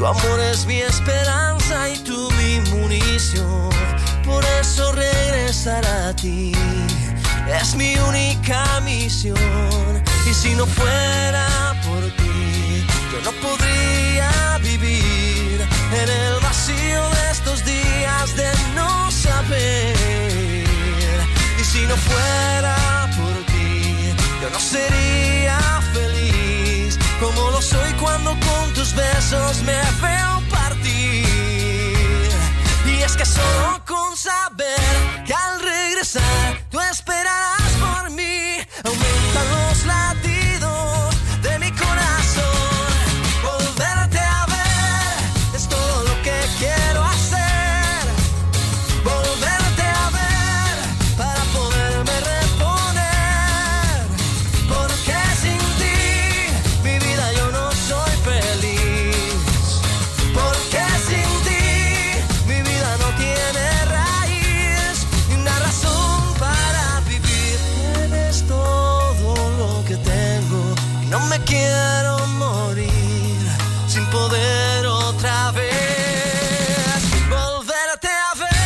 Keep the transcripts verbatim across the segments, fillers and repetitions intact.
Tu amor es mi esperanza y tú mi munición. Por eso regresar a ti es mi única misión. Y si no fuera por ti, yo no podría vivir en el vacío de estos días de no saber. Y si no fuera por ti, yo no sería feliz como lo soy cuando con tus besos me veo partir. Y es que solo con saber que al regresar tú esperarás por mí, aumentan los latidos de mi corazón. Volverte a ver es todo lo que quiero hacer. Volverte a ver para poderme reponer. Porque sin ti mi vida yo no soy feliz. Porque sin ti mi vida no tiene raíz ni una razón para vivir. Eres todo lo que tengo y no me quiero morir sin poder otra vez volverte a ver.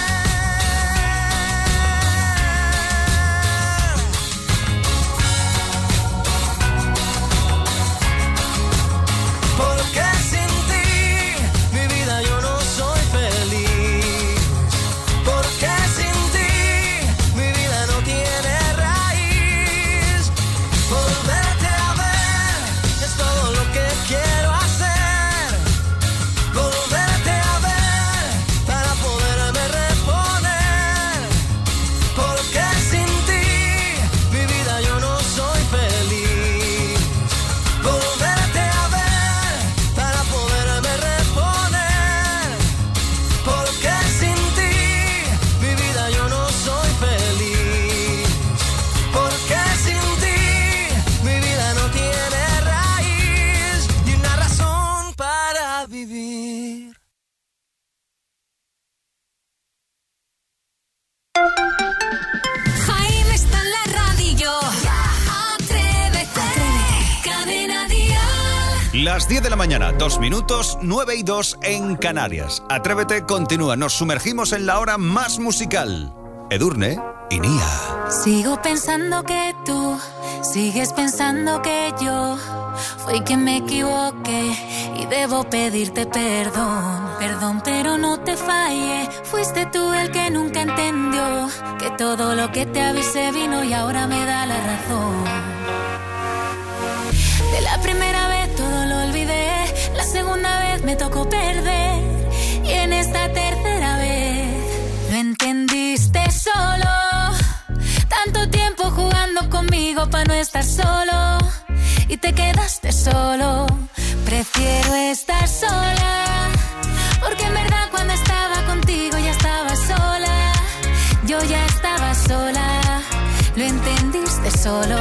Porque sin ti mi vida yo no soy feliz. Porque sin ti mi vida no tiene raíz. Volverte a ver es todo lo que quiero hacer. Volverte a ver para poderme reponer. Porque sin ti mi vida yo no soy feliz. Volverte a ver para poderme reponer. Porque sin ti mi vida yo no soy feliz. Porque sin ti mi vida no tiene raíz ni una razón para vivir. Jaime está en la radio. Atrévete. Cadena Dial. Las diez de la mañana, dos minutos, nueve y dos en Canarias. Atrévete, continúa. Nos sumergimos en la hora más musical. Edurne y Nia. Sigo pensando que tú sigues pensando que yo fui quien me equivoqué y debo pedirte perdón. Perdón, pero no te fallé. Fuiste tú el que nunca entendió que todo lo que te avisé vino y ahora me da la razón. De la primera vez todo lo olvidé, la segunda vez me tocó perder y en esta tercera vez lo entendiste solo. Tanto tiempo jugando conmigo para no estar solo y te quedaste solo. Prefiero estar sola, porque en verdad cuando estaba contigo ya estaba sola. Yo ya estaba sola, lo entendiste solo.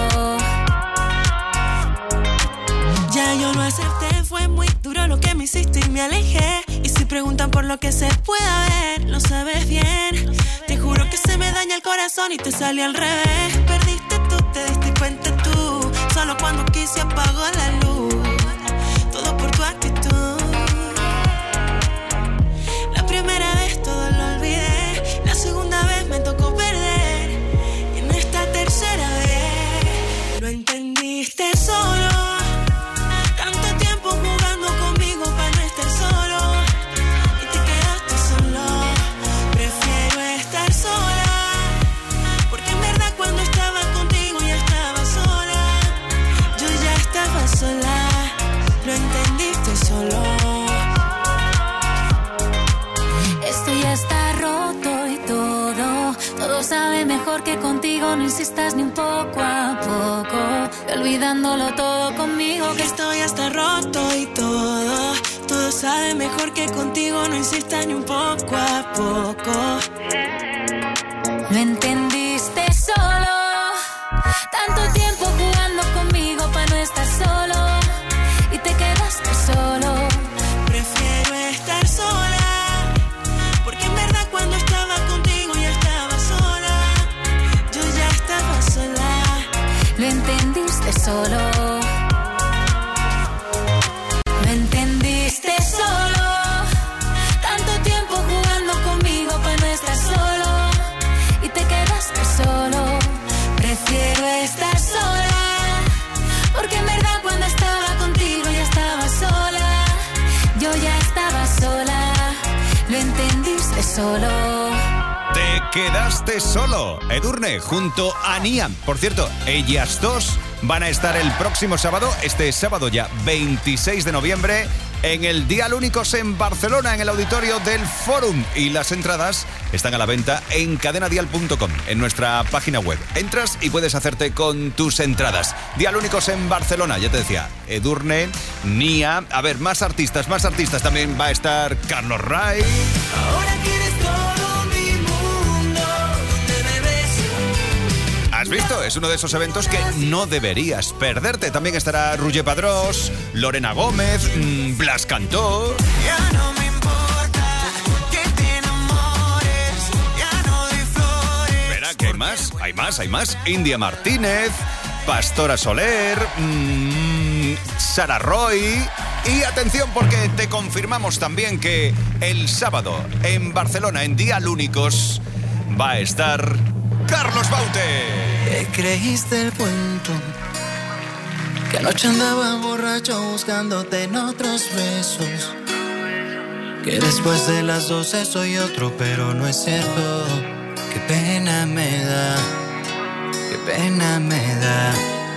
Ya yo lo acepté, fue muy duro lo que me hiciste y me alejé. Y si preguntan por lo que se pueda ver, lo sabes bien. Te juro que se me daña el corazón y te sale al revés. Perdiste tú, te diste cuenta tú. Solo cuando quise apagó la luz. Todo por tu actitud. La primera vez todo lo olvidé. La segunda vez me tocó perder. Y en esta tercera vez lo entendiste solo. Tanto tiempo jugando conmigo para no estar solo y te quedaste solo. Prefiero estar sola, porque en verdad cuando estaba contigo ya estaba sola. Yo ya estaba sola, lo entendiste solo. Esto ya está roto y todo, todo sabe mejor que contigo. No insistas ni un poco a poco, olvidándolo todo conmigo. Que estoy hasta roto y todo, todo sabe mejor que contigo. No insistas ni un poco a poco. Lo entendiste solo. Tanto tiempo jugando conmigo para no estar solo y te quedaste solo. Prefiero estar sola, porque en verdad cuando estaba contigo ya estaba sola. Yo ya estaba sola. Lo entendiste solo. Lo entendiste solo. solo. Te quedaste solo, Edurne, junto a Nia. Por cierto, ellas dos van a estar el próximo sábado, este sábado ya, veintiséis de noviembre, en el Dial Únicos en Barcelona, en el auditorio del Fórum. Y las entradas están a la venta en cadena dial punto com, en nuestra página web. Entras y puedes hacerte con tus entradas. Dial Únicos en Barcelona, ya te decía, Edurne, Nia. A ver, más artistas, más artistas. También va a estar Carlos Ray. Ahora quieres todo mi mundo, donde me ves. ¿Has visto? Es uno de esos eventos que no deberías perderte. También estará Roger Padrós, Lorena Gómez, mmm, Blas Cantó. Ya no me importa que te enamores, ya no doy flores. Espera, que hay más, hay más, hay más. India Martínez, Pastora Soler, mmm, Sara Roy. Y atención, porque te confirmamos también que el sábado en Barcelona, en Dial Únicos, va a estar Carlos Baute. ¿Te creíste el cuento? Que anoche andaba borracho buscándote en otros besos. Que después de las doce soy otro, pero no es cierto. Qué pena me da, qué pena me da.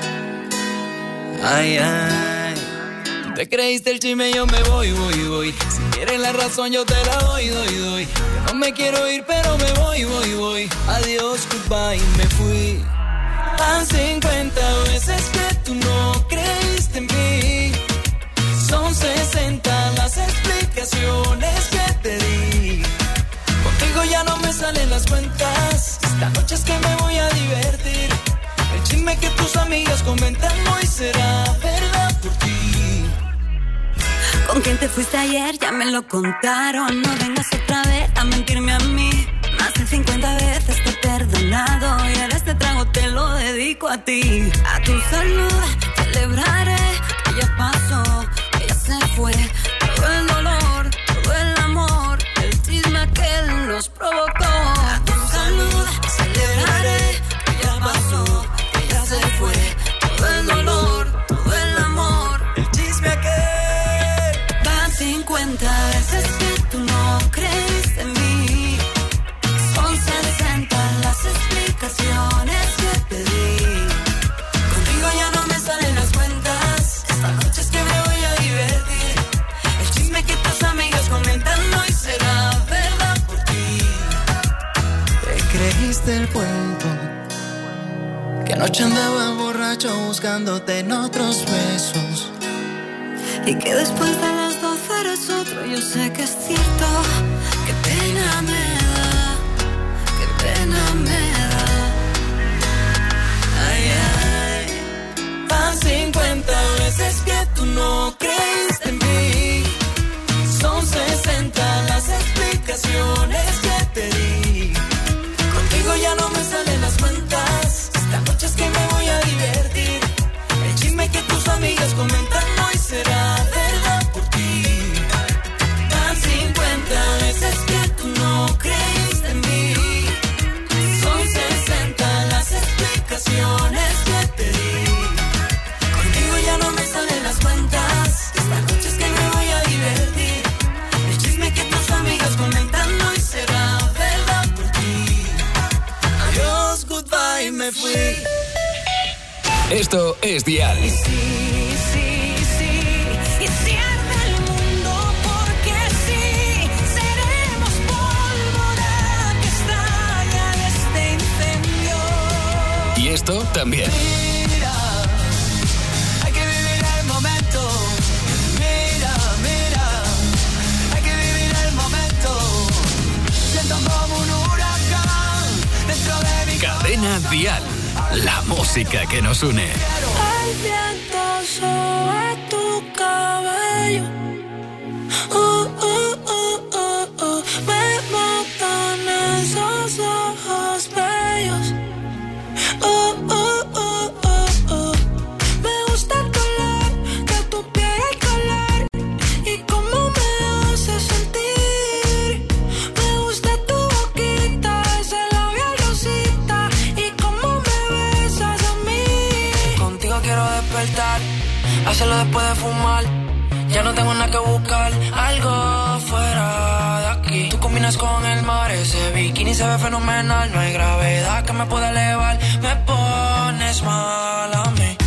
Ay, ay. Te creíste el chisme, yo me voy, voy, voy. Si quieres la razón, yo te la doy, doy, doy. Yo no me quiero ir, pero me voy, voy, voy. Adiós, goodbye, me fui. Van cincuenta veces que tú no creíste en mí. Son sesenta las explicaciones que te di. Contigo ya no me salen las cuentas. Esta noche es que me voy a divertir. El chisme que tus amigas comentan hoy será verdad por ti. ¿Con quién te fuiste ayer? Ya me lo contaron. No vengas otra vez a mentirme a mí. Más de cincuenta veces te he perdonado y ahora este trago te lo dedico a ti. A tu salud celebraré que ya pasó, que ya se fue. Todo el dolor, todo el amor, el chisme aquel nos provocó. A tu salud celebraré que ya pasó, que ya se fue. Todo el dolor, todo el amor, el chisme aquel. Van cincuenta veces que tú no creíste en mí. Son sesenta las explicaciones que te di. Contigo ya no me salen las cuentas. Esta noche es que me voy a divertir. El chisme que tus amigas comentan hoy será verdad por ti. Te creíste el cuento. Que anoche andaba borracho buscándote en otros besos. Y que después de las doce eres otro. Yo sé que es cierto. Qué pena me da, qué pena me da. Ay, ay. Van cincuenta veces que tú no creíste en mí. Son sesenta las explicaciones que te di. Contigo ya no me salen las cuentas. Esta noche es que me voy a divertir. El chisme que tus amigas comentan hoy será verdad por ti. Van cincuenta veces que tú no creíste en mí. Son sesenta las explicaciones que te di. Contigo ya no me salen las cuentas. Esta noche es que me voy a divertir. El chisme que tus amigas comentan hoy será verdad por ti. Adiós, goodbye, me fui. Esto es Dial. Y sí, sí, sí, y si arde el mundo, porque sí, seremos pólvora que estalla de este incendio. Y esto también. Mira, hay que vivir el momento. Mira, mira, hay que vivir el momento. Siento como un huracán dentro de mi Cadena Dial. La música que nos une. El viento sobre tu cabello. Uh, uh, uh, uh, uh. Me matan esos ojos bellos. Uh, uh, uh, uh, uh. Me gusta el color de tu piel, el color y cómo me hace sentir. Me gusta tu boquita, ese labial rosita y cómo me besas a mí. Contigo quiero despertar, hacerlo después de fumar. Ya no tengo nada que buscar, algo fuera de aquí. Tú conmigo combinas con el mar, ese bikini se ve fenomenal. No hay gravedad que me pueda elevar. Me pones mal a mí.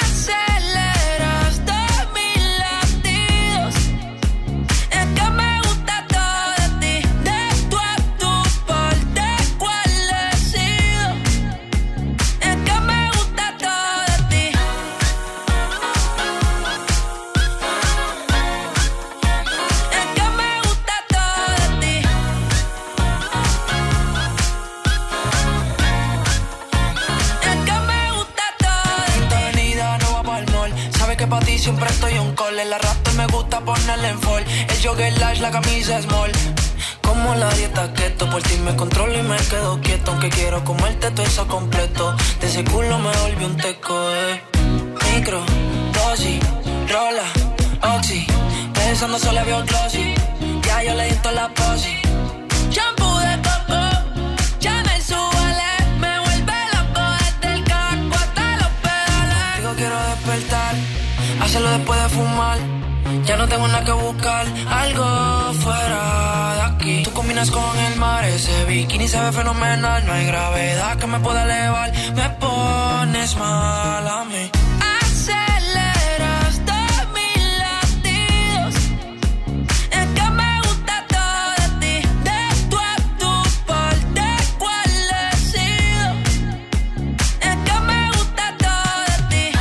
Pa' ti siempre estoy on call. El arrastre me gusta ponerle en fall. El jogger large, la camisa small. Como la dieta keto, por ti me controlo y me quedo quieto. Aunque quiero comerte todo eso completo. De ese culo me volví un teco, eh. Micro, dosis, rola, oxi. Pensando solo veo glossy. Ya yo le di toda la posi. Shampoo de coco, ya me subale. Me vuelve loco desde el casco hasta los pedales. Digo quiero despertar, hacerlo después de fumar. Ya no tengo nada que buscar, algo fuera de aquí. Tú combinas con el mar, ese bikini se ve fenomenal. No hay gravedad que me pueda elevar. Me pones mal a mí. Aceleras todos mis latidos. Es que me gusta todo de ti. De tú a tu parte, ¿cuál decido? Es que me gusta todo de ti.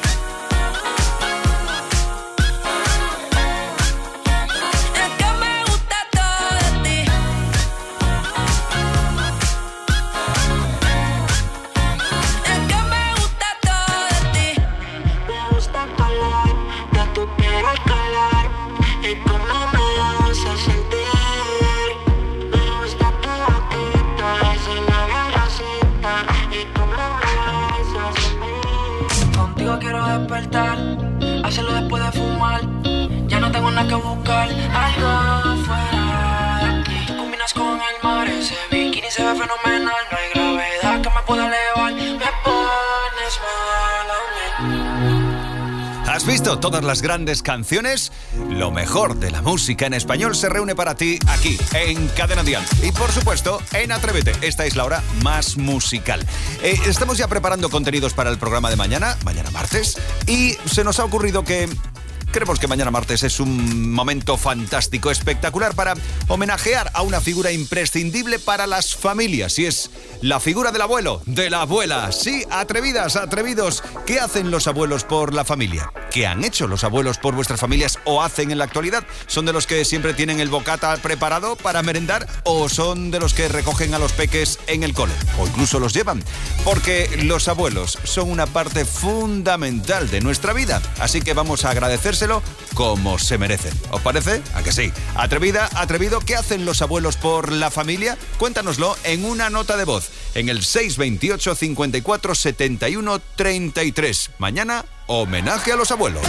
Quiero despertar, hacerlo después de fumar. Ya no tengo nada que buscar, algo fuera de aquí. Tú combinas con el mar, ese bikini se ve fenomenal. No hay gravedad que me pueda elevar. Me pones mal a mí. ¿Has visto todas las grandes canciones? Lo mejor de la música en español se reúne para ti aquí, en Cadena Dial. Y por supuesto, en Atrévete. Esta es la hora más musical. Eh, estamos ya preparando contenidos para el programa de mañana, mañana martes, y se nos ha ocurrido que... Creemos que mañana martes es un momento fantástico, espectacular para homenajear a una figura imprescindible para las familias. Y es la figura del abuelo, de la abuela. Sí, atrevidas, atrevidos. ¿Qué hacen los abuelos por la familia? ¿Qué han hecho los abuelos por vuestras familias o hacen en la actualidad? ¿Son de los que siempre tienen el bocata preparado para merendar o son de los que recogen a los peques en el cole? O incluso los llevan. Porque los abuelos son una parte fundamental de nuestra vida. Así que vamos a agradecérselo como se merecen. ¿Os parece? ¿A que sí? Atrevida, atrevido, ¿qué hacen los abuelos por la familia? Cuéntanoslo en una nota de voz en el seis veintiocho, cincuenta y cuatro, setenta y uno, treinta y tres. Mañana, homenaje a los abuelos.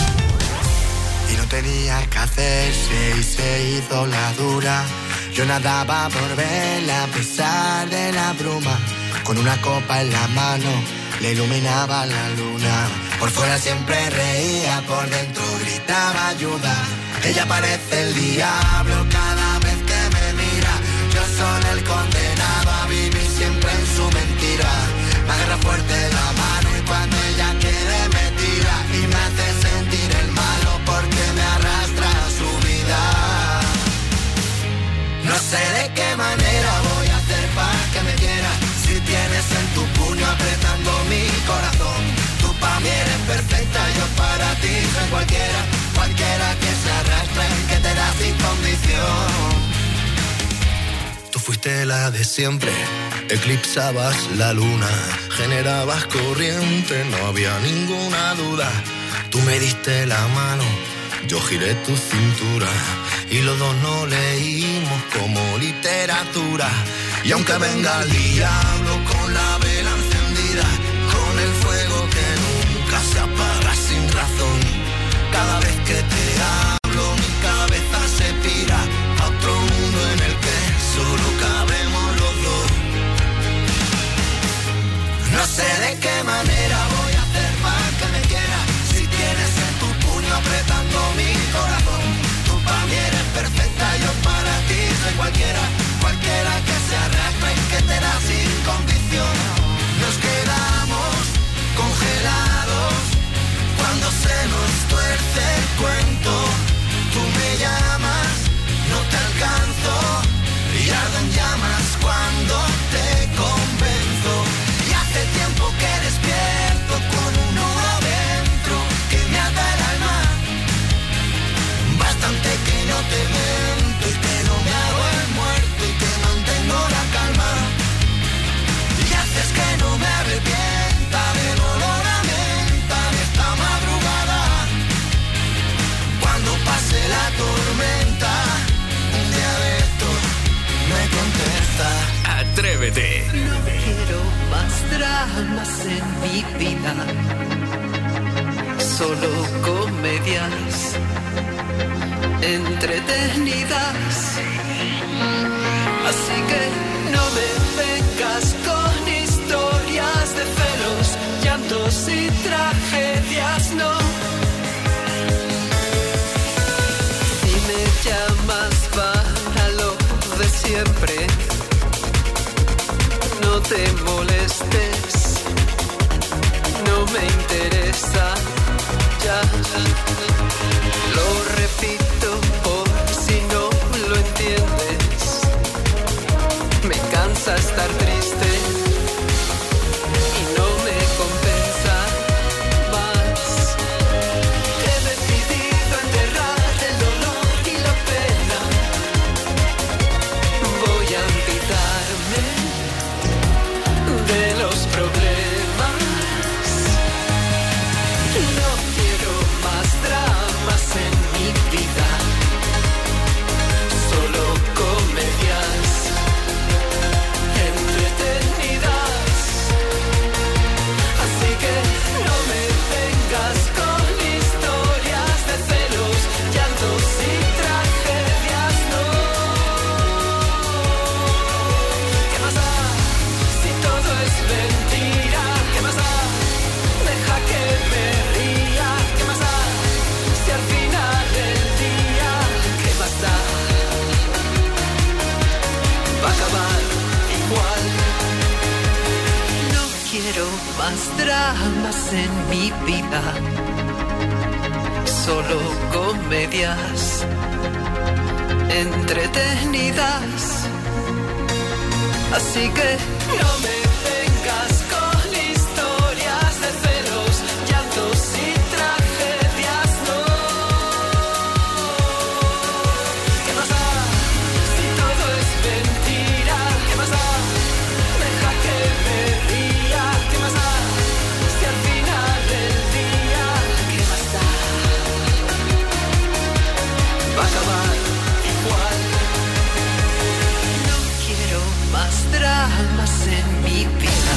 Y no tenía que hacerse y se hizo la dura. Yo nadaba por verla a pesar de la bruma. Con una copa en la mano le iluminaba la luna. Por fuera siempre reía, por dentro gritaba ayuda. Ella parece el diablo cada vez que me mira. Yo soy el condenado a vivir siempre en su mentira. Me agarra fuerte la mano y cuando ella quiere me tira. Y me hace sentir el malo porque me arrastra a su vida. No sé de qué manera voy a hacer para que me quieras. Si tienes en tu puño apretando mi corazón. Tú pa' mí eres perfecta, yo para ti soy cualquiera. Cualquiera que se arrastre, que te da sin condición. Tú fuiste la de siempre, eclipsabas la luna. Generabas corriente, no había ninguna duda. Tú me diste la mano, yo giré tu cintura. Y los dos no leímos como literatura. Y aunque venga el diablo con la vela encendida, con el fuego que nunca se apaga sin razón, cada vez que te hablo mi cabeza se pira a otro mundo en el que solo cabemos los dos. No sé de qué manera voy a hacer para que me quieras. Si tienes en tu puño apretando mi corazón. Tú para mí eres perfecta, yo para ti soy cualquiera. te miento y que no me hago el muerto y que mantengo la calma. Y haces que no me arrepienta del olor a menta en esta madrugada. Cuando pase la tormenta, un día de esto me contesta. Atrévete. No quiero más dramas en mi vida, solo comedias entretenidas. Así que no me vengas con historias de celos, llantos y tragedias, no. Si me llamas para lo de siempre, no te molestes, no me interesa, ya. Lo repito por si no lo entiendes, me cansa estar triste y no me compensa más. He decidido enterrar el dolor y la pena, voy a olvidarme de los problemas. No quiero más dramas en mi vida, solo comedias entretenidas. Así que no me vengas con historias de celos, llantos y tragedias, no. ¿Qué más da si todo es mentira? ¿Qué más da? Deja que me ría. ¿Qué más da si al final del día, qué más da? Va a acabar igual. No quiero más dramas en mi vida, solo comedias entretenidas. Así que no me vengas con historias de celos, llantos y tragedias, no. ¿Qué más da si todo es mentira? ¿Qué más da? Deja que me ría. ¿Qué más da si al final del día, qué más da? Va a acabar igual. No quiero más dramas en mi vida.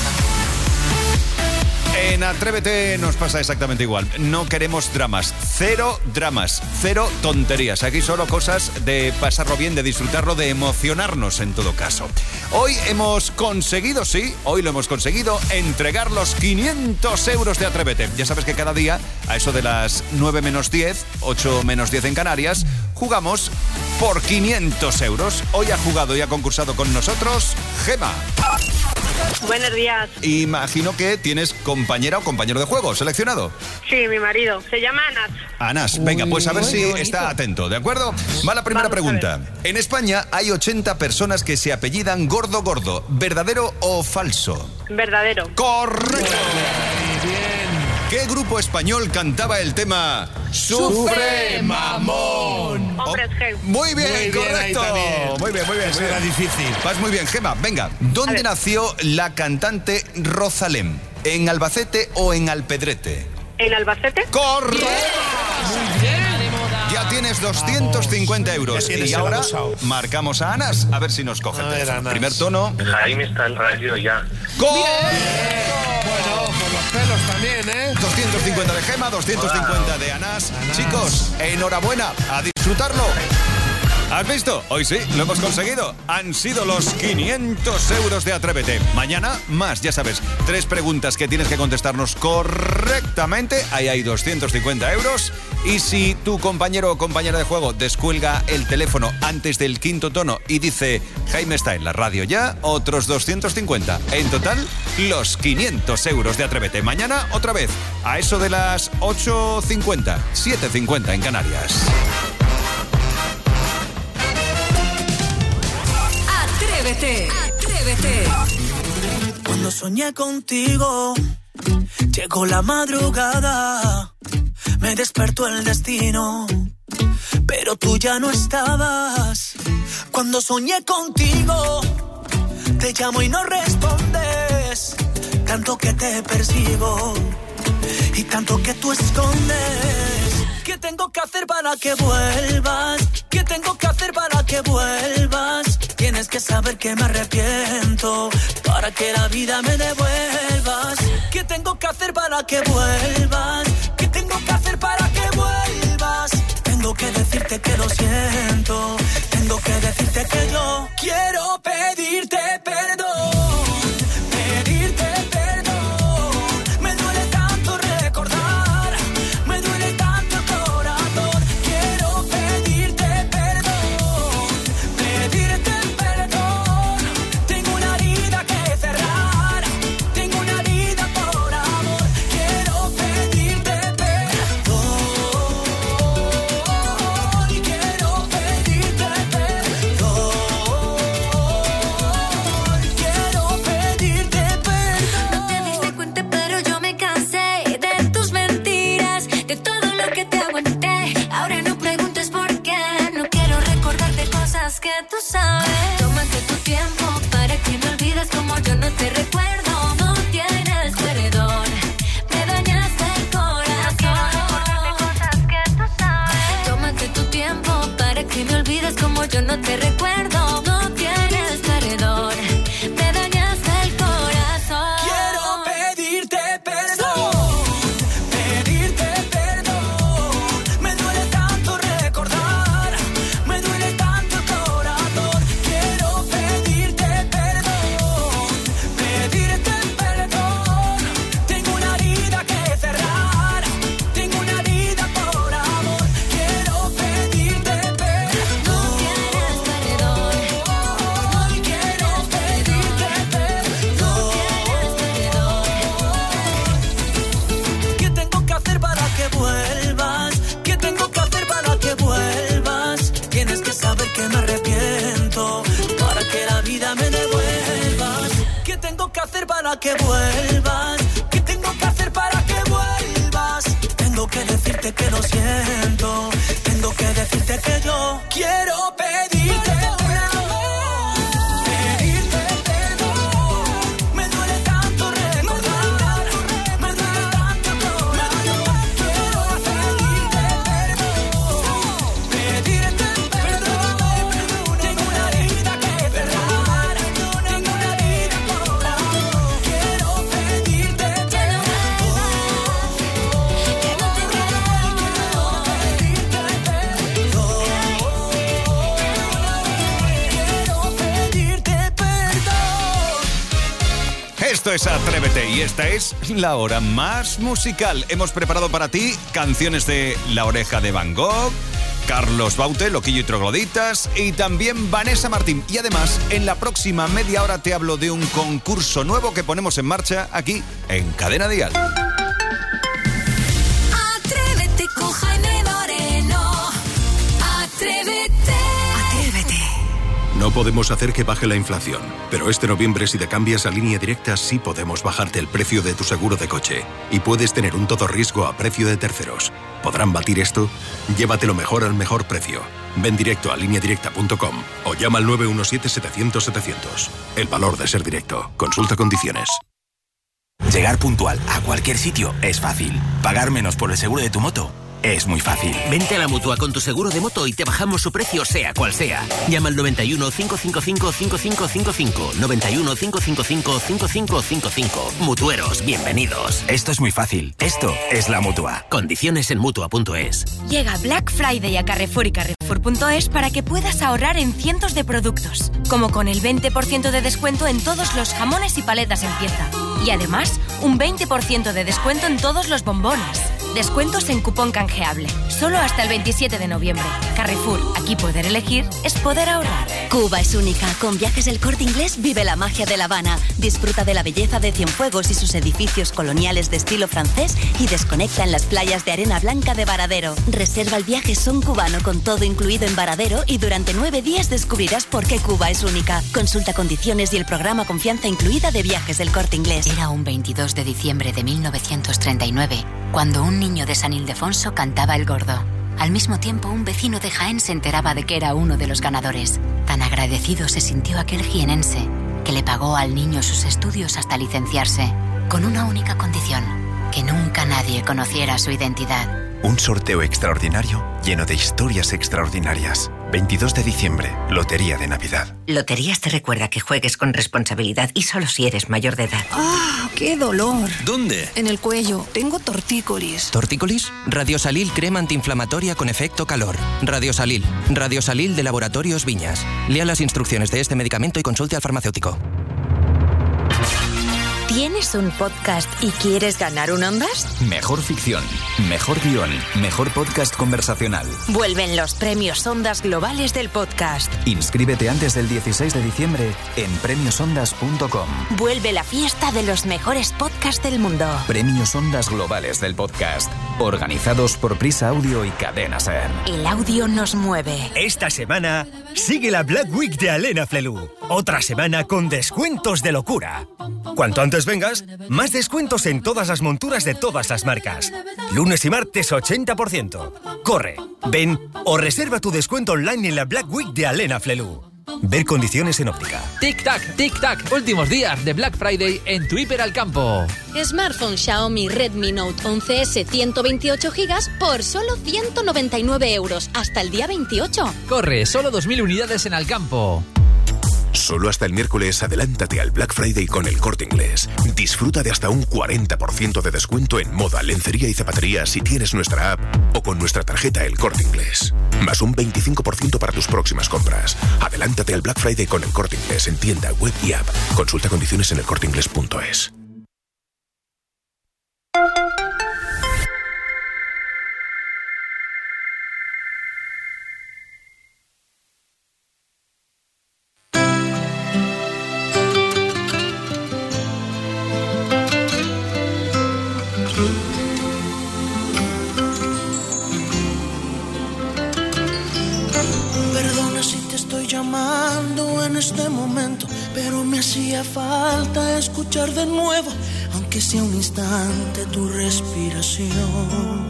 En Atrévete nos pasa exactamente igual. No queremos dramas. Cero dramas. Cero tonterías. Aquí solo cosas de pasarlo bien, de disfrutarlo, de emocionarnos en todo caso. Hoy hemos conseguido, sí, hoy lo hemos conseguido, entregar los quinientos euros de Atrévete. Ya sabes que cada día, a eso de las nueve menos diez, ocho menos diez en Canarias, jugamos por quinientos euros. Hoy ha jugado y ha concursado con nosotros Gema. Buenos días. Imagino que tienes compañera o compañero de juego seleccionado. Sí, mi marido. Se llama Anas. Anas, venga, pues a ver si está atento, ¿de acuerdo? Va la primera pregunta. En España hay ochenta personas que se apellidan Gordo Gordo. ¿Verdadero o falso? Verdadero. ¡Correcto! ¿Qué grupo español cantaba el tema ¡Sufre, mamón! Hombres G. Muy bien, Muy bien, correcto. ahí también. Muy bien, muy bien. Eso muy era bien. difícil. Vas muy bien, Gema. Venga, ¿dónde nació la cantante Rosalén? ¿En Albacete o en Alpedrete? ¿En Albacete? ¡Correcto! Muy bien. Ya tienes doscientos cincuenta euros. Ya tienes Y el ahora abusado. marcamos a Anas, a ver si nos coge A el ver, teléfono. Anas. Primer tono. Jaime está en radio ya. Bueno, por los pelos también, ¿eh? doscientos cincuenta de Gema, doscientos cincuenta de Anas. Anas. Chicos, enhorabuena, a disfrutarlo. ¿Has visto? Hoy sí, lo hemos conseguido. Han sido los quinientos euros de Atrévete. Mañana, más, ya sabes. Tres preguntas que tienes que contestarnos correctamente. Ahí hay doscientos cincuenta euros. Y si tu compañero o compañera de juego descuelga el teléfono antes del quinto tono y dice Jaime está en la radio ya, otros doscientos cincuenta. En total, los quinientos euros de Atrévete. Mañana, otra vez, a eso de las ocho cincuenta, siete cincuenta en Canarias. Atrévete, atrévete. Cuando soñé contigo, llegó la madrugada, me despertó el destino, pero pero tú ya no estabas. Cuando soñé contigo, te llamo y no respondes. Tanto que te persigo y tanto que tú escondes. ¿Qué tengo que hacer para que vuelvas? ¿Qué tengo que hacer para que vuelvas? Tienes que saber que me arrepiento para que la vida me devuelvas. ¿Qué tengo que hacer para que vuelvas? ¿Qué tengo que hacer para que vuelvas? Tengo que decirte que lo siento. Tengo que decirte que yo quiero pedirte perdón. Pedirte perdón. Me duele tanto recordar. Me duele tanto el corazón. Quiero pedirte perdón. Pedirte perdón. Tengo una herida que cerrar. Tengo una herida por amor. Quiero pedirte perdón. Quiero pedirte perdón. Quiero pedirte perdón. No te diste cuenta, pero yo me cansé de tus mentiras, de todo lo que te aguanté. Ahora no preguntes por qué. No quiero recordarte cosas que tú sabes. Tómate tu tiempo para que me olvides como yo no te recuerdo. No tienes perdón. Me dañaste el corazón. Cosas que tú sabes. Tómate tu tiempo para que me olvides como yo no te recuerdo. No tienes perdón. Me dañaste el corazón. Quiero pedirte perdón. Pedirte perdón. Me duele tanto recordar. Me duele tanto el corazón. Quiero pedirte perdón. Pedirte perdón. Tengo una herida que cerrar. Tengo una herida por amor. Quiero pedirte perdón. Tienes perdón. Quiero pedirte perdón. ¿Qué tengo que hacer para que vuelvas? ¿Qué tengo que hacer para que vuelvas? Tienes que saber que me arrepiento para que la vida me devuelvas. ¿Qué tengo que hacer para que vuelvas? ¿Qué tengo que hacer para que vuelvas? Tengo que decirte que lo siento. Tengo que decirte que yo quiero pedirte perdón. Pedirte perdón. Me duele tanto recordar. Me duele tanto el corazón. Quiero pedirte perdón. Pedirte perdón. Tengo una herida que cerrar. Tengo una herida por amor. Quiero pedirte perdón. Que no te Esto es Atrévete y esta es la hora más musical. Hemos preparado para ti canciones de La Oreja de Van Gogh, Carlos Baute, Loquillo y Trogloditas y también Vanessa Martín. Y además, en la próxima media hora te hablo de un concurso nuevo que ponemos en marcha aquí en Cadena Dial. Atrévete con Jaime Moreno. Atrévete. Atrévete. No podemos hacer que baje la inflación, pero este noviembre si te cambias a Línea Directa sí podemos bajarte el precio de tu seguro de coche y puedes tener un todo riesgo a precio de terceros. ¿Podrán batir esto? Llévatelo mejor al mejor precio. Ven directo a línea directa punto com o llama al nueve uno siete, setecientos, setecientos. El valor de ser directo. Consulta condiciones. Llegar puntual a cualquier sitio es fácil. Pagar menos por el seguro de tu moto es muy fácil. Vente a la Mutua con tu seguro de moto y te bajamos su precio sea cual sea. Llama al noventa y uno, cinco cinco cinco, cinco cinco cinco cinco. noventa y uno, cinco cinco cinco, cinco cinco cinco cinco. Mutueros, bienvenidos. Esto es muy fácil. Esto es la Mutua. Condiciones en Mutua punto es. Llega Black Friday a Carrefour y Carrefour punto es para que puedas ahorrar en cientos de productos, como con el veinte por ciento de descuento en todos los jamones y paletas en pieza. Y además, un veinte por ciento de descuento en todos los bombones. Descuentos en cupón canjeable. Solo hasta el veintisiete de noviembre. Carrefour, aquí poder elegir es poder ahorrar. Cuba es única. Con Viajes El Corte Inglés vive la magia de La Habana. Disfruta de la belleza de Cienfuegos y sus edificios coloniales de estilo francés y desconecta en las playas de arena blanca de Varadero. Reserva el viaje Son Cubano con todo incluido en Varadero y durante nueve días descubrirás por qué Cuba es única. Consulta condiciones y el programa Confianza Incluida de Viajes del Corte Inglés. Era un veintidós de diciembre de mil novecientos treinta y nueve cuando un niño de San Ildefonso cantaba El Gordo. Al mismo tiempo, un vecino de Jaén se enteraba de que era uno de los ganadores. Tan agradecido se sintió aquel jienense, que le pagó al niño sus estudios hasta licenciarse, con una única condición: que nunca nadie conociera su identidad. Un sorteo extraordinario lleno de historias extraordinarias. veintidós de diciembre, Lotería de Navidad. Loterías te recuerda que juegues con responsabilidad y solo si eres mayor de edad. ¡Ah, qué dolor! ¿Dónde? En el cuello. Tengo tortícolis. ¿Tortícolis? Radiosalil crema antiinflamatoria con efecto calor. Radiosalil. Radiosalil de Laboratorios Viñas. Lea las instrucciones de este medicamento y consulte al farmacéutico. ¿Tienes un podcast y quieres ganar un Ondas? Mejor ficción, mejor guión, mejor podcast conversacional. Vuelven los premios Ondas Globales del podcast. Inscríbete antes del dieciséis de diciembre en premios ondas punto com. Vuelve la fiesta de los mejores podcasts del mundo. Premios Ondas Globales del podcast, organizados por Prisa Audio y Cadena Ser. El audio nos mueve. Esta semana sigue la Black Week de Alena Flelu. Otra semana con descuentos de locura. Cuanto antes vengas, más descuentos en todas las monturas de todas las marcas. Lunes y martes ochenta por ciento. Corre, ven o reserva tu descuento online en la Black Week de Alena Flelu. Ver condiciones en óptica. Tic-tac, tic-tac. Últimos días de Black Friday en tu Hiper al Campo. Smartphone Xiaomi Redmi Note once ese ciento veintiocho gigas por solo ciento noventa y nueve euros hasta el día veintiocho. Corre, solo dos mil unidades en Alcampo. Solo hasta el miércoles adelántate al Black Friday con El Corte Inglés. Disfruta de hasta un cuarenta por ciento de descuento en moda, lencería y zapatería si tienes nuestra app o con nuestra tarjeta El Corte Inglés. Más un veinticinco por ciento para tus próximas compras. Adelántate al Black Friday con El Corte Inglés en tienda, web y app. Consulta condiciones en el corte inglés punto es. Falta escuchar de nuevo, aunque sea un instante, tu respiración.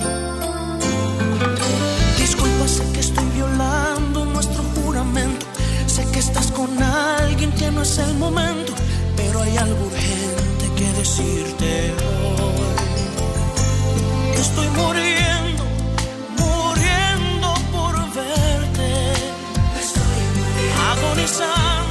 Disculpa, sé que estoy violando nuestro juramento. Sé que estás con alguien que no es el momento, pero hay algo urgente que decirte hoy. Estoy muriendo, muriendo por verte. Estoy muriendo, agonizando.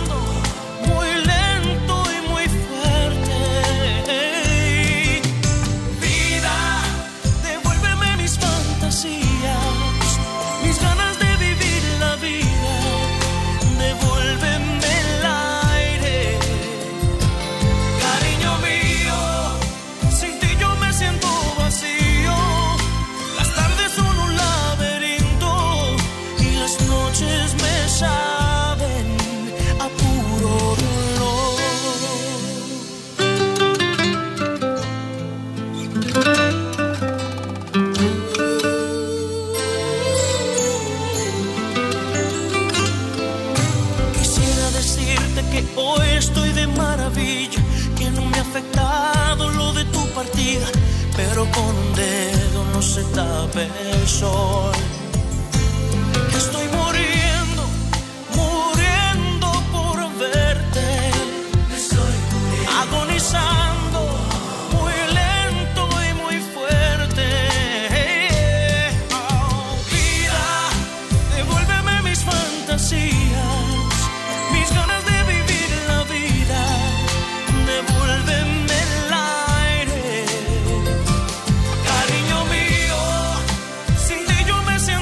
Pero con un dedo no se tapa el sol. Estoy muriendo, muriendo por verte. Estoy muriendo, agonizando, muy lento y muy fuerte. Oh, vida, devuélveme mis fantasías, mis ganas de vivir la vida. Devuélveme. Sin ti yo me siento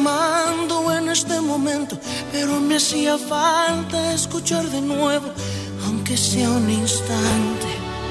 tomando en este momento, pero me hacía falta escuchar de nuevo, aunque sea un instante.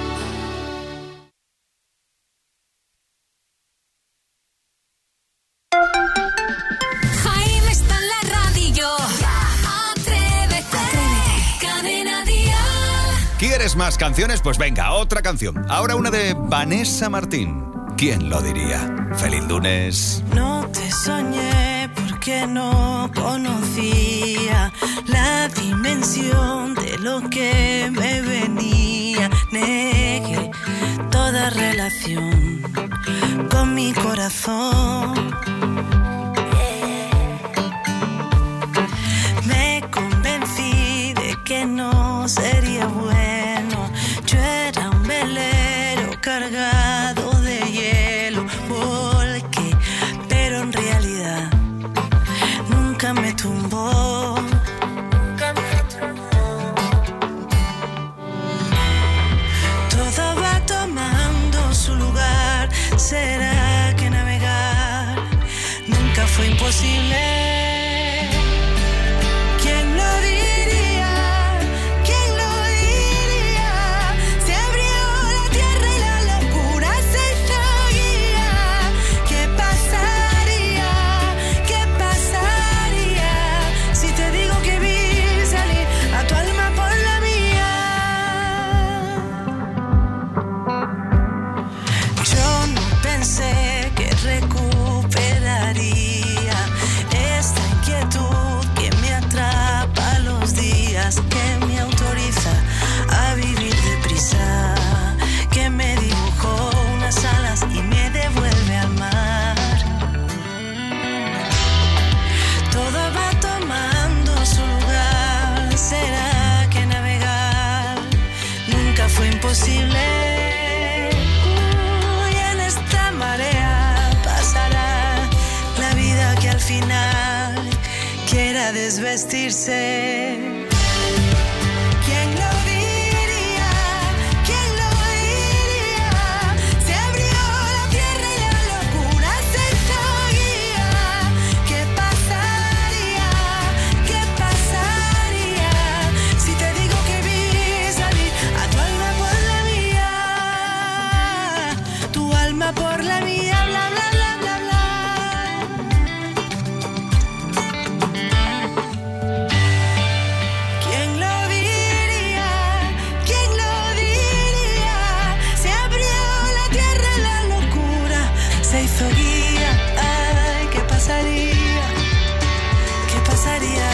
Jaime está en la radio. Atrévete, Atrévete. Cadena Dial. ¿Quieres más canciones? Pues venga, otra canción. Ahora una de Vanessa Martín. ¿Quién lo diría? ¡Feliz lunes! No te soñé porque no conocía la dimensión de lo que me venía. Negué toda relación con mi corazón. Me convencí de que no sería bueno. Yo era un velero cargado de hielo, volqué, pero en realidad nunca me tumbó. Todo va tomando su lugar. ¿Será que navegar nunca fue imposible? Que me autoriza a vivir deprisa, que me dibujó unas alas y me devuelve al mar. Todo va tomando su lugar. ¿Será que navegar nunca fue imposible? Uy, en esta marea pasará la vida que al final quiera desvestirse. Por la mía, bla, bla, bla, bla, bla. ¿Quién lo diría? ¿Quién lo diría? Se abrió la tierra y la locura se hizo guía. Ay, ¿qué pasaría? ¿Qué pasaría?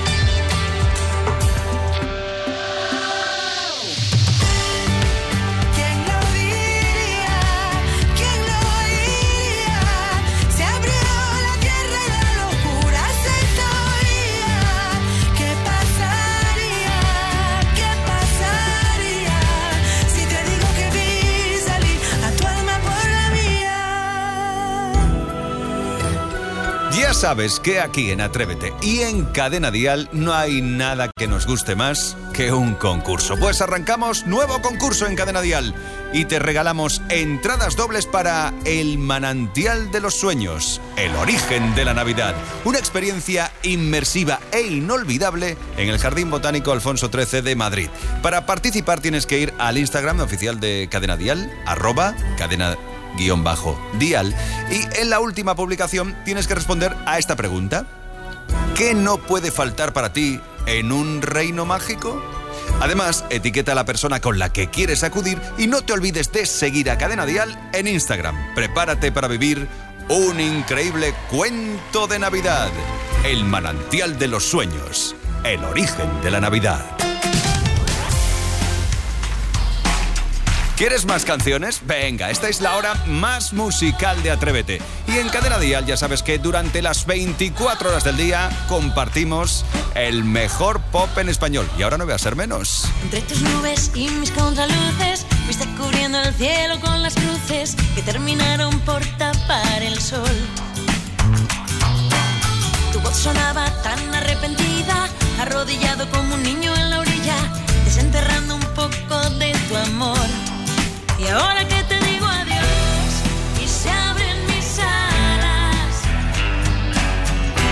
Ya sabes que aquí en Atrévete y en Cadena Dial no hay nada que nos guste más que un concurso. Pues arrancamos nuevo concurso en Cadena Dial y te regalamos entradas dobles para El Manantial de los Sueños, el origen de la Navidad. Una experiencia inmersiva e inolvidable en el Jardín Botánico Alfonso trece de Madrid. Para participar tienes que ir al Instagram oficial de Cadena Dial, arroba cadena guión bajo dial, y en la última publicación tienes que responder a esta pregunta: ¿qué no puede faltar para ti en un reino mágico? Además, etiqueta a la persona con la que quieres acudir y no te olvides de seguir a Cadena Dial en Instagram. Prepárate para vivir un increíble cuento de Navidad. El Manantial de los Sueños, el origen de la Navidad. ¿Quieres más canciones? Venga, esta es la hora más musical de Atrévete. Y en Cadena Dial ya sabes que durante las veinticuatro horas del día compartimos el mejor pop en español. Y ahora no voy a ser menos. Entre tus nubes y mis contraluces, fuiste cubriendo el cielo con las cruces que terminaron por tapar el sol. Tu voz sonaba tan arrepentida, arrodillado como un niño en la orilla, desenterrando un poco de tu amor. Y ahora que te digo adiós y se abren mis alas,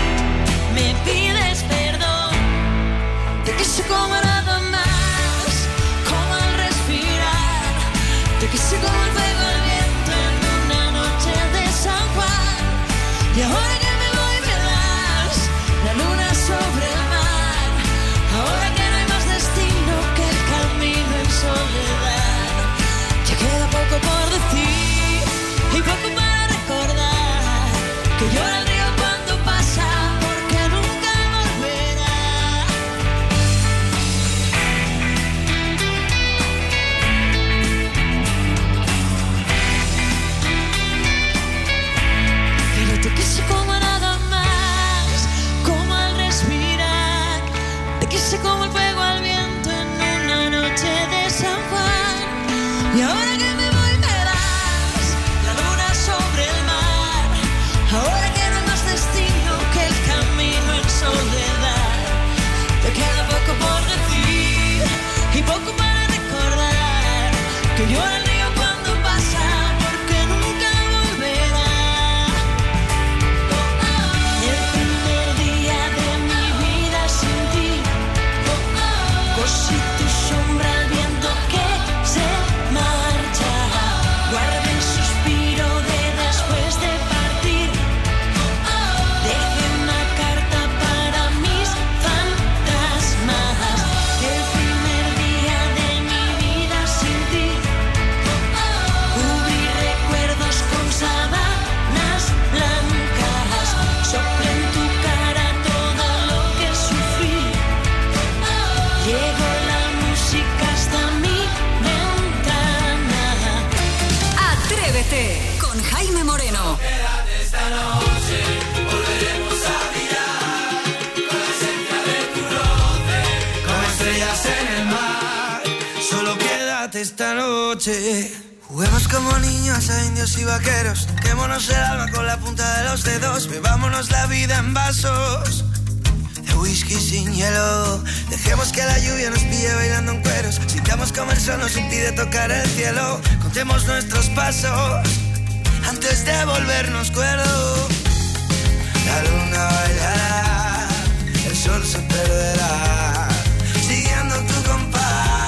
Moreno. Quédate esta noche, volveremos a brillar con la esencia de tu roce, como estrellas en el mar. Solo quédate esta noche. Juguemos como niños a indios y vaqueros. Quémonos el alma con la punta de los dedos. Bebámonos la vida en vasos de whisky sin hielo. Dejemos que la lluvia nos pille bailando en cueros. Sintamos como el sol nos impide tocar el cielo. Contemos nuestros pasos antes de volvernos cuerdos. La luna bailará, el sol se perderá, siguiendo tu compás.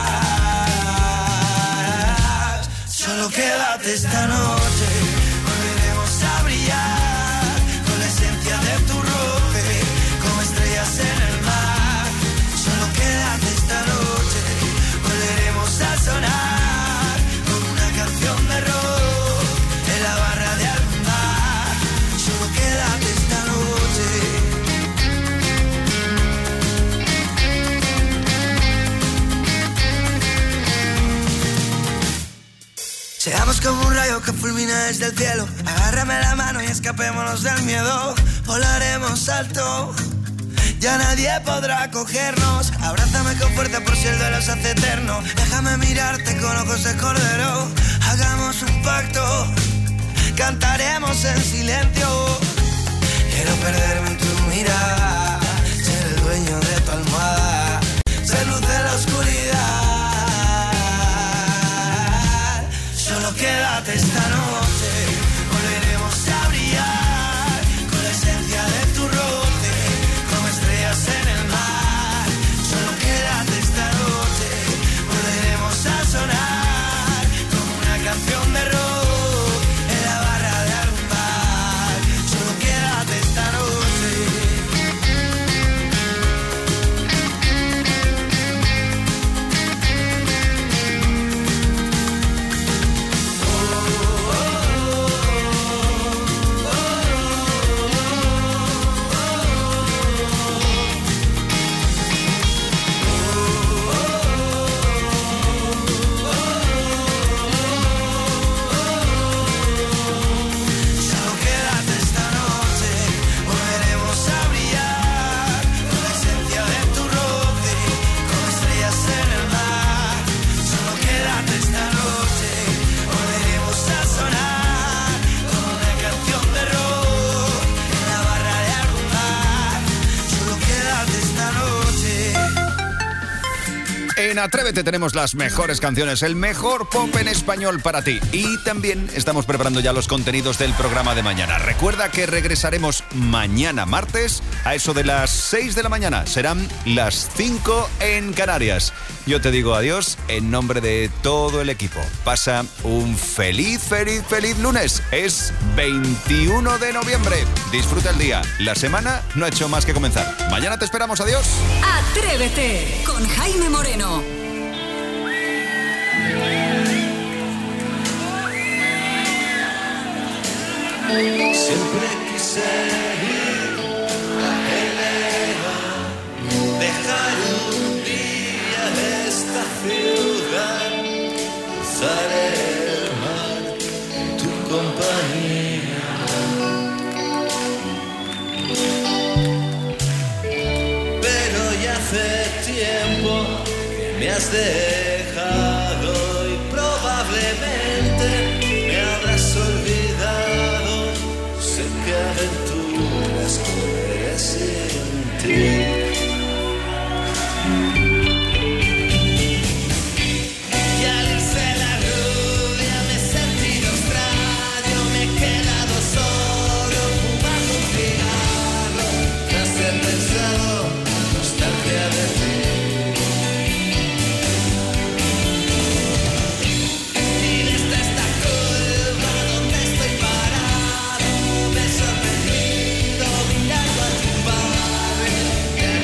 Solo quédate esta noche, volveremos a brillar con la esencia de tu roce, como estrellas en el mar. Solo quédate esta noche, volveremos a sonar como una canción de rock en la barra de algún bar. Solo quédate esta noche. Seamos como un rayo que fulmina desde el cielo. Agárrame la mano y escapémonos del miedo. Volaremos alto, ya nadie podrá cogernos. Abrázame con fuerza por si el duelo se hace eterno. Déjame mirarte con ojos de cordero. Hagamos un pacto, cantaremos en silencio. Quiero perderme en tu mirada, ser el dueño de tu almohada, ser luz de la oscuridad. Solo quédate esta noche, volveremos a brillar con la esencia de tu roce, como estrellas en el mar. Solo quédate esta noche, volveremos a sonar como una canción de rock en la barra de algún bar. Solo quédate esta noche. En Atrévete tenemos las mejores canciones, el mejor pop en español para ti. Y también estamos preparando ya los contenidos del programa de mañana. Recuerda que regresaremos mañana martes a eso de las seis de la mañana. Serán las cinco en Canarias. Yo te digo adiós en nombre de todo el equipo. Pasa un feliz, feliz, feliz lunes. Es veintiuno de noviembre. Disfruta el día. La semana no ha hecho más que comenzar. Mañana te esperamos. Adiós. Atrévete con Jaime Moreno. Siempre quise ir a Geneva, dejar un día esta ciudad, cruzar el mar en tu compañía. Pero ya hace tiempo que me has dejado y probablemente me habrás olvidado. Sé que aventuras correré sin ti. Y al irse la rubia me he sentido extraño, me he quedado solo fumando un cigarro. Tras he pensado nostalgia de ti. Y desde esta curva donde estoy parado me he sorprendido mirando a tu padre.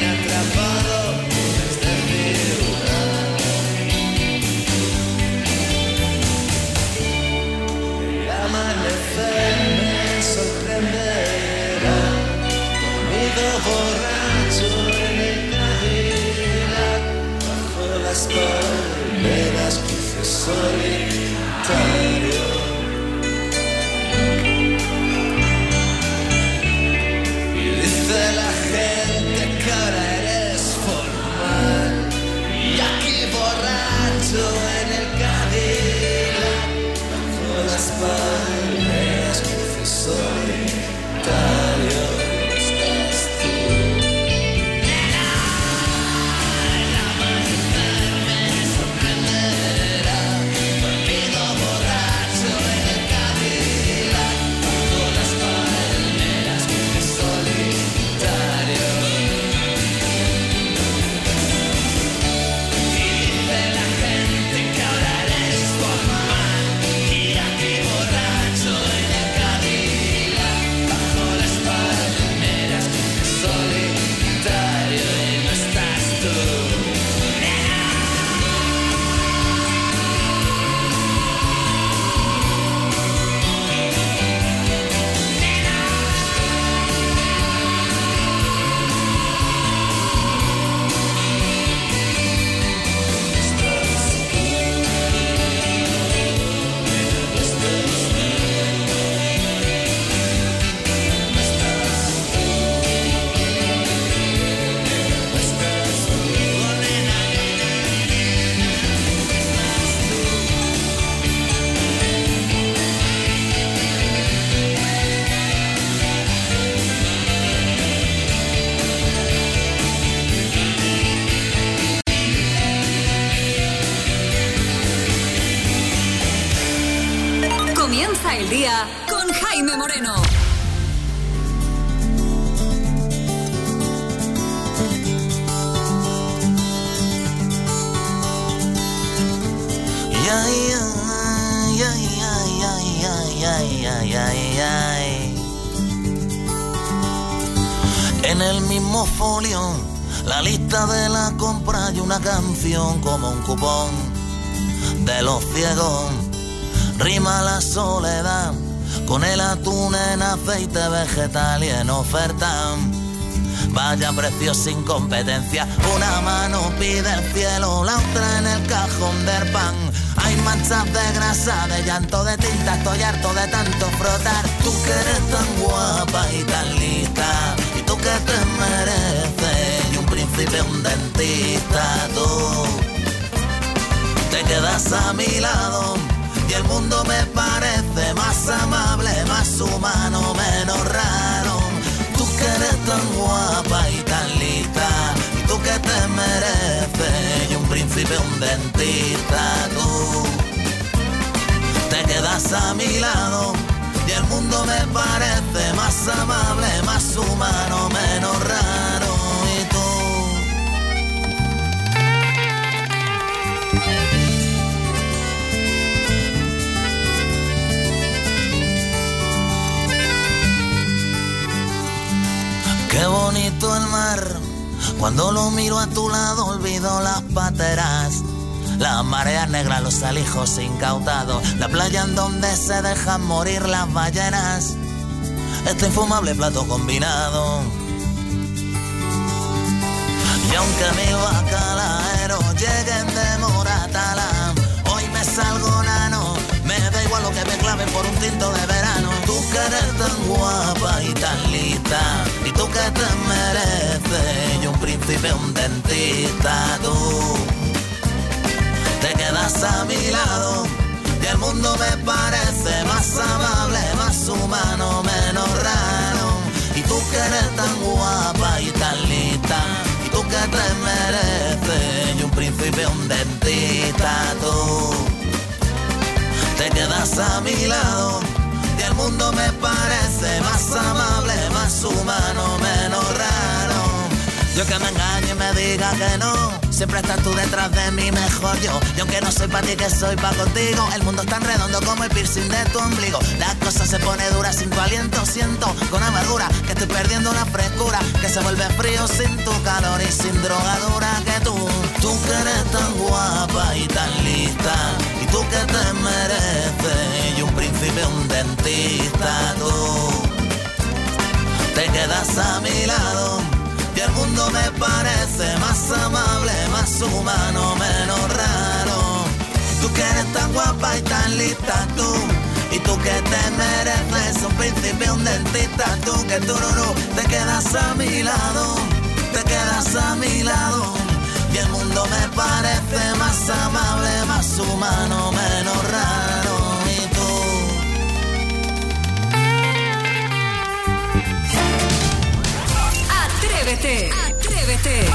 Empieza el día con Jaime Moreno. Ay, ay, ay, ay, ay, ay, ay, ay, ay. En el mismo folio, la lista de la compra y una canción como un cupón de los ciegos. Rima la soledad con el atún en aceite vegetal y en oferta. Vaya precio sin competencia, una mano pide el cielo, la otra en el cajón del pan. Hay manchas de grasa, de llanto, de tinta, estoy harto de tanto frotar. Tú que eres tan guapa y tan lista, y tú que te mereces, y un príncipe, un dentista, tú te quedas a mi lado, y el mundo me parece más amable, más humano, menos raro. Tú que eres tan guapa y tan lista, y tú que te mereces, y un príncipe, un dentista, tú te quedas a mi lado, y el mundo me parece más amable, más humano, menos raro. Y tú qué bonito el mar, cuando lo miro a tu lado olvido las pateras, las mareas negras, los alijos incautados, la playa en donde se dejan morir las ballenas, este infumable plato combinado. Y aunque mis bacalaeros lleguen de Moratalá, hoy me salgo nano, me da igual lo que me claven por un tinto de verano. Tú que eres tan guapa y tan lista, y tú que te mereces, y un príncipe, un dentista, tú te quedas a mi lado, y el mundo me parece más amable, más humano, menos raro. Y tú que eres tan guapa y tan lista, y tú que te mereces, y un príncipe, un dentista, tú te quedas a mi lado, y el mundo me parece más amable, más humano, menos raro. Yo que me engañe y me diga que no, siempre estás tú detrás de mí, mejor yo. Y aunque no soy pa' ti, que soy pa' contigo, el mundo es tan redondo como el piercing de tu ombligo. La cosa se pone dura sin tu aliento, siento con amargura que estoy perdiendo una frescura, que se vuelve frío sin tu calor y sin drogadura que tú. Tú que eres tan guapa y tan lista, y tú que te mereces, y un príncipe, un dentista, tú te quedas a mi lado, y el mundo me parece más amable, más humano, menos raro. Tú que eres tan guapa y tan lista, tú, y tú que te mereces, un príncipe, un dentista, tú que tú no, no, te quedas a mi lado, te quedas a mi lado, y el mundo me parece más amable, más humano, menos raro. Y tú Atrévete, atrévete.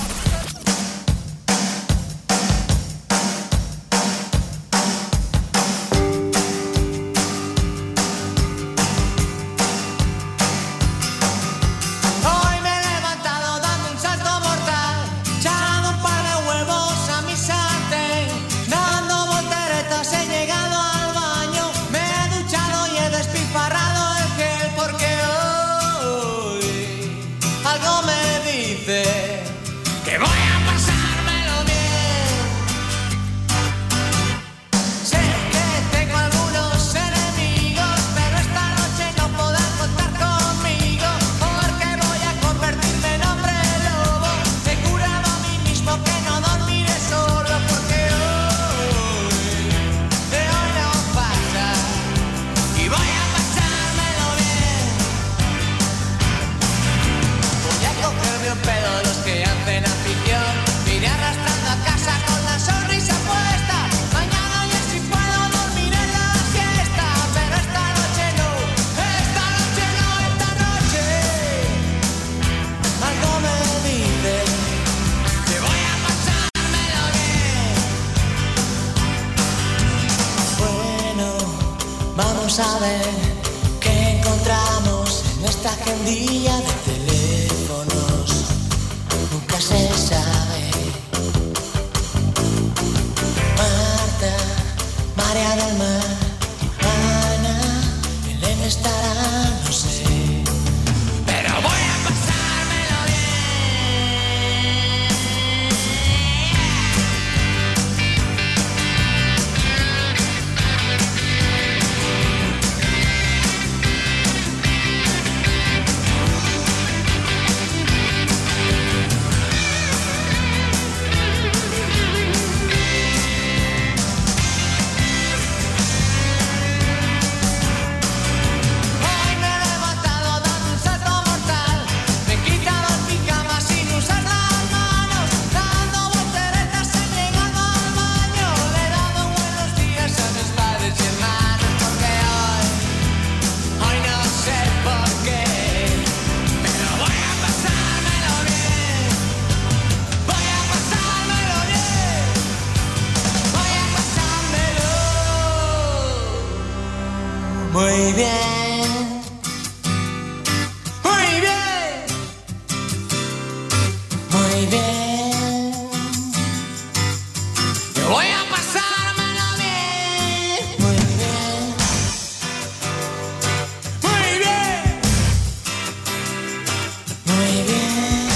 Hoy me he levantado dando un salto mortal, echando un par de huevos a mi sartén, dando volteretas he llegado al baño, me he duchado y he despilfarrado el gel porque hoy algo me dice Vamos a ver qué encontramos en esta agendilla de teléfonos. Nunca se sabe. Marta, María del Mar, Ana, Elena estará, no sé. Pero voy a pasármelo muy bien, muy bien, muy bien. Yo voy a pasármelo bien, muy bien, muy bien, muy bien.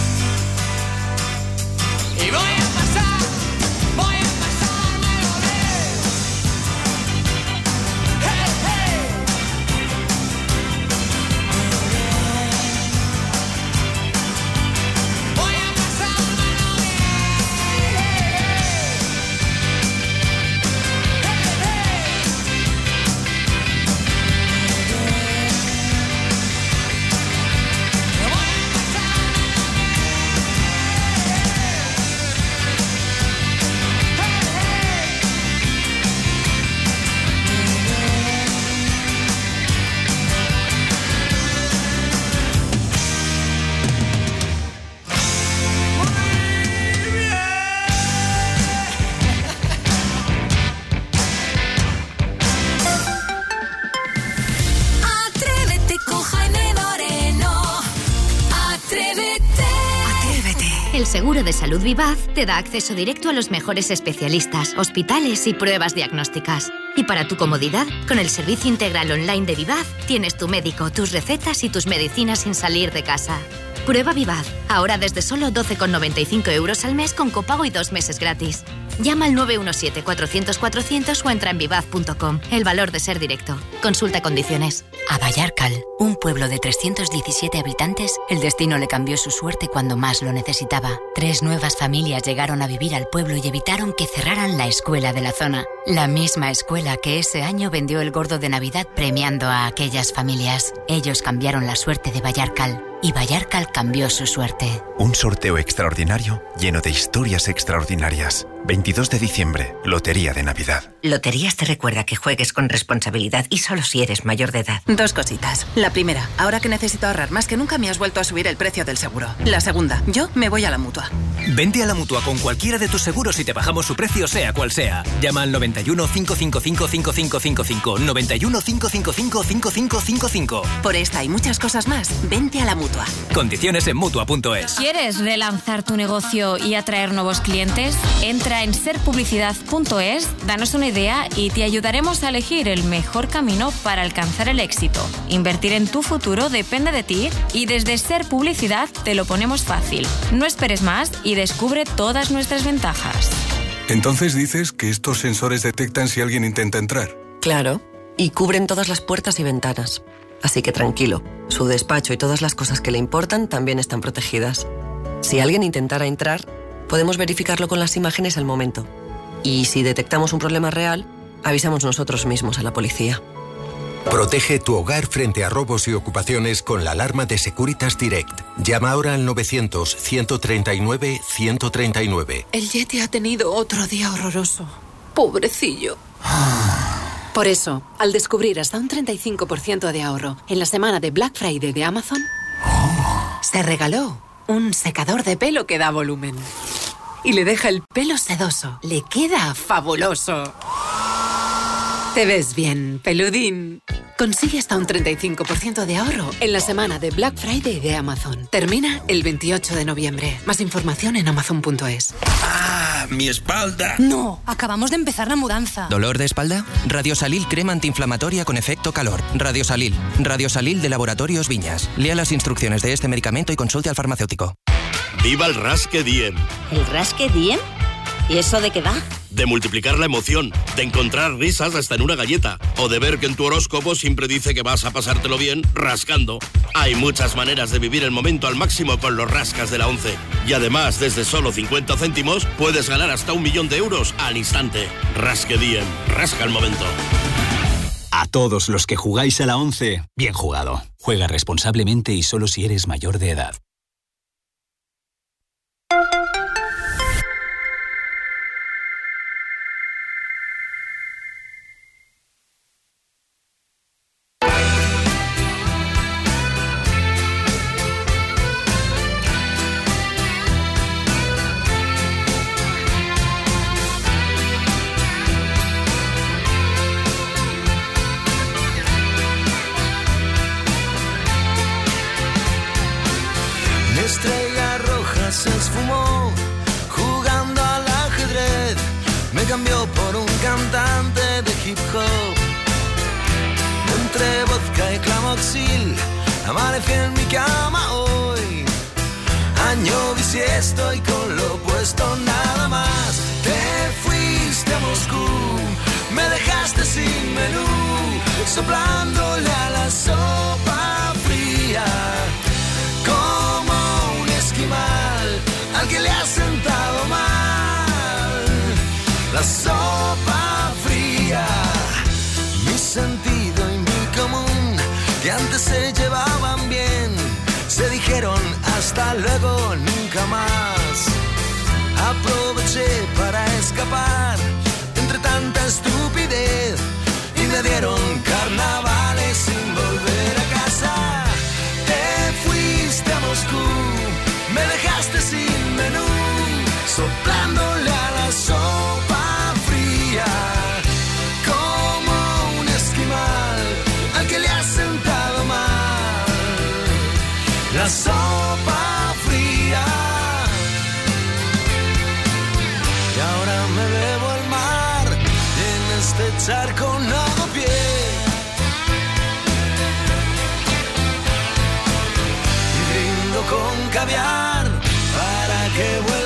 Y voy a pasar, voy a pasármelo bien. Hey, hey. Voy a pasármelo bien. Atrévete con Jaime Moreno. Atrévete. Atrévete. El seguro de salud Vivaz te da acceso directo a los mejores especialistas, hospitales y pruebas diagnósticas. Y para tu comodidad, con el servicio integral online de Vivaz, tienes tu médico, tus recetas y tus medicinas sin salir de casa. Prueba Vivaz, ahora desde solo doce con noventa y cinco euros al mes con copago y dos meses gratis. Llama al nueve uno siete, cuatrocientos, cuatrocientos o entra en vivaz punto com. El valor de ser directo. Consulta condiciones. A Vallarcal, un pueblo de trescientos diecisiete habitantes, el destino le cambió su suerte cuando más lo necesitaba. Tres nuevas familias llegaron a vivir al pueblo y evitaron que cerraran la escuela de la zona. La misma escuela que ese año vendió el gordo de Navidad premiando a aquellas familias. Ellos cambiaron la suerte de Vallarcal y Vallarcal cambió su suerte. Un sorteo extraordinario lleno de historias extraordinarias. veintidós de diciembre, Lotería de Navidad. Loterías te recuerda que juegues con responsabilidad y solo si eres mayor de edad. Dos cositas. La primera, ahora que necesito ahorrar más que nunca me has vuelto a subir el precio del seguro. La segunda, yo me voy a la Mutua. Vente a la Mutua con cualquiera de tus seguros y te bajamos su precio sea cual sea. Llama al noventa y uno, cinco cinco cinco, cinco cinco cinco cinco, noventa y uno, cinco cinco cinco, cinco cinco cinco cinco. Por esta y muchas cosas más, vente a la Mutua. Condiciones en Mutua punto es. ¿Quieres relanzar tu negocio y atraer nuevos clientes? Entra en ser publicidad punto es, danos una idea y te ayudaremos a elegir el mejor camino para alcanzar el éxito. Invertir en tu futuro depende de ti y desde Ser Publicidad te lo ponemos fácil. No esperes más y descubre todas nuestras ventajas. Entonces dices que estos sensores detectan si alguien intenta entrar. Claro, y cubren todas las puertas y ventanas. Así que tranquilo, su despacho y todas las cosas que le importan también están protegidas. Si alguien intentara entrar, podemos verificarlo con las imágenes al momento. Y si detectamos un problema real, avisamos nosotros mismos a la policía. Protege tu hogar frente a robos y ocupaciones con la alarma de Securitas Direct. Llama ahora al novecientos, ciento treinta y nueve, ciento treinta y nueve. El Yeti ha tenido otro día horroroso. Pobrecillo. Por eso, al descubrir hasta un treinta y cinco por ciento de ahorro en la semana de Black Friday de Amazon, se regaló un secador de pelo que da volumen. Y le deja el pelo sedoso. Le queda fabuloso. Te ves bien, peludín. Consigue hasta un treinta y cinco por ciento de ahorro en la semana de Black Friday de Amazon. Termina el veintiocho de noviembre. Más información en amazon punto es. ¡Ah, mi espalda! No, acabamos de empezar la mudanza. ¿Dolor de espalda? Radiosalil crema antiinflamatoria con efecto calor. Radiosalil. Radiosalil de Laboratorios Viñas. Lea las instrucciones de este medicamento y consulte al farmacéutico. ¡Viva el Rasque Diem! ¿El Rasque Diem? ¿Y eso de qué va? De multiplicar la emoción, de encontrar risas hasta en una galleta, o de ver que en tu horóscopo siempre dice que vas a pasártelo bien rascando. Hay muchas maneras de vivir el momento al máximo con los rascas de la once. Y además, desde solo cincuenta céntimos, puedes ganar hasta un millón de euros al instante. Rasque Diem, rasca el momento. A todos los que jugáis a la once, bien jugado. Juega responsablemente y solo si eres mayor de edad. Se esfumó jugando al ajedrez, me cambió por un cantante de hip hop. Entre vodka y clamoxil, amanecí en mi cama hoy. Año bisiesto y con lo puesto nada más. Te fuiste a Moscú, me dejaste sin menú, soplándole a la sopa fría. Como un esquimal al que le ha sentado mal la sopa fría. Mi sentido y mi común, que antes se llevaban bien, se dijeron hasta luego, nunca más. Aproveché para escapar entre tanta estupidez y me dieron carnavales sin volver a casa. Te fuiste a Moscú, me dejaste sin menú, soplándole a la sopa fría. Como un esquimal al que le ha sentado mal la sopa fría. Y ahora me bebo el mar en este charco no hago pie. Y brindo con caviar para que vuelva